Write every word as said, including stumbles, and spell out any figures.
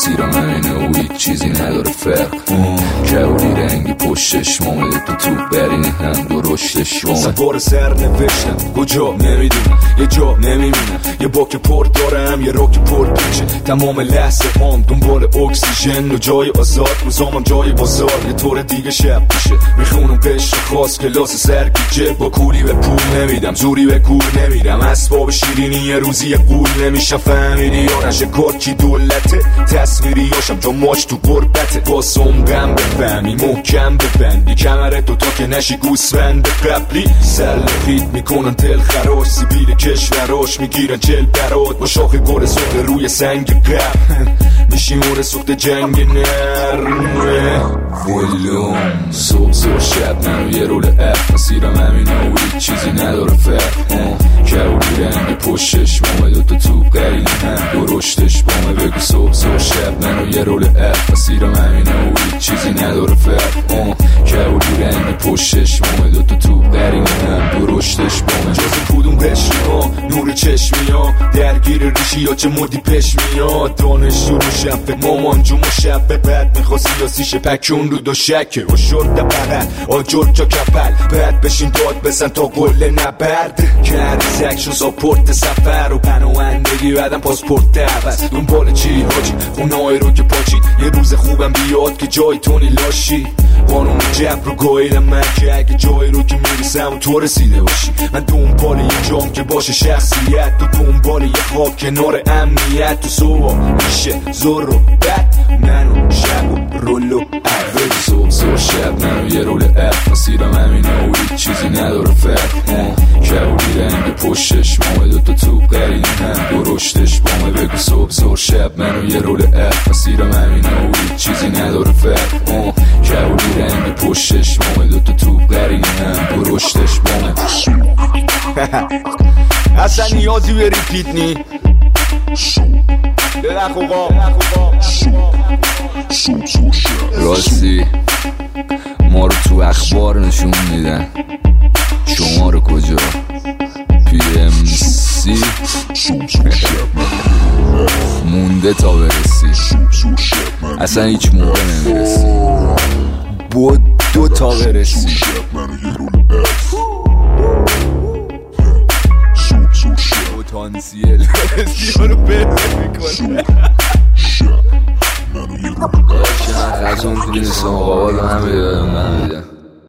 مسیرم همینه و هیچ چیزی نداره فرق. کبولی رنگی پشتش مامده تو تو برینه هم درشتش وامه. سوار سر نوشتم کجا نمیدونم، یه جا نمیمونم، یه باک پر دارم یه راک پر پیچه. تمام لحظه هم دنبال اکسیژن و جای آزاد، روزامم جای بازار یه طور دیگه شب میشه. میخونم قشر خاص کلاس سرگیجه، با کولی به پول نمیدم زوری به کور نمیدم. اسباب شیرینی یه روزی یه قول نمیشم، فهمیدی یا نشه کارکی دولته. تصویری هاشم جا ماچ تو قربته، با سمقم بفهمی محکم ببندی کمره تو تا که نشی گوسفند قبلی. سلخیت میکنن تل خراش سیبیل کشوراش میگیرن جل برات، با شاخ گل سخت روی سنگ قبل میشی مور سخت جنگ نرمه. ولوم صبح صبح شب منو یه رول اف، مسیرم همینه و هیچ چیزی نداره فرق. کبولی رنگ پشتش مامه دوتا توب قرینه هم درشتش بامه. بگو صبح صبح شب منو یه رول اف، مسیرم همینه و هیچ چیزی نداره فرق. کبولی رنگ پشتش مامه دوتا توب قرینه هم درشتش بامه. جز کدوم قشری ها نور چشمی ها درگیر ریشی ها چه مدی پش میاد. دانش رو شفه مامان جو مشبه بعد میخواستی یا سیشه پکون رو دو شکه و شد بغل آجر جا کپل. بعد بشین داد بزن تا گل نبرد کردی سکشن ساپورت سفر و پناهندگی بعدم پاسپورت دعوت. دنبال چی حاجی خونه های رو که پاچید، یه روز خوبم بیاد که جای تونی لاشی. قانون جبر رو گاهیدم من که اگه جایی رو که میرسم و تو رسیده باشی. من دنبال یه جام که باشه شخصیت، تو دنبال یه خواب کنار امنیت. تو صبح میشه زور و بد منو شب و رول و عبد. صبح صبح شب منو یه رول اف، مسیرم همینه و هیچ چیزی نداره فرق. کبولی رنگ پشتش مامه دوتا توب قرینه هم درشتش بامه. بگو صبح صبح شب منو یه رول اف، مسیرم همینه و هیچ چیزی نداره فرق. کبولی رنگ پشتش مامه دوتا توب قرینه هم درشتش بامه. اصلا نیازی به ریپیت نی لخوقا راستی ما رو تو اخبار نشون میدن، شما رو کجا؟ پی ام سی مونده تا برسی، اصلا هیچ موقع نمیرسی. بود دو تا برسی. پتانسیل برسی رو برسی میکنه. من غذام تو دینستان قابل هم بیدارم من میدم.